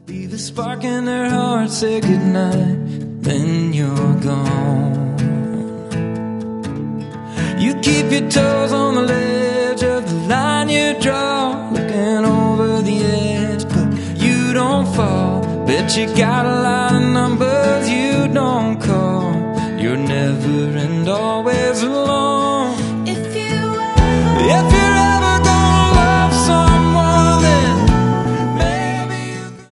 Leave a spark in their heart, say goodnight, then you're gone. You keep your toes on the ledge of the line you draw, looking over the edge, but you don't fall. Bet you got a lot of numbers